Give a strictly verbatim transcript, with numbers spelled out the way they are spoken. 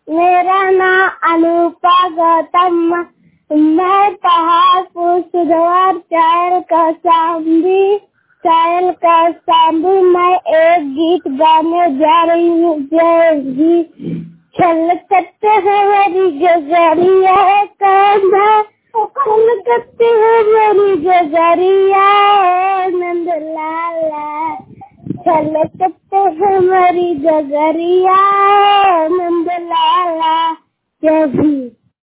मेरा नाम अनूपा गौतम, मैं पहाड़पुर सुधवार चायल का सांबी चायल का सांबी मैं एक गीत गाने जा रही हूँ। जय गीत छलकते हैं मेरी गगरिया कांधा, छलकते हैं मेरी गगरिया नंद लाला, छलकते हैं मेरी गगरिया नंद लाला। जय भी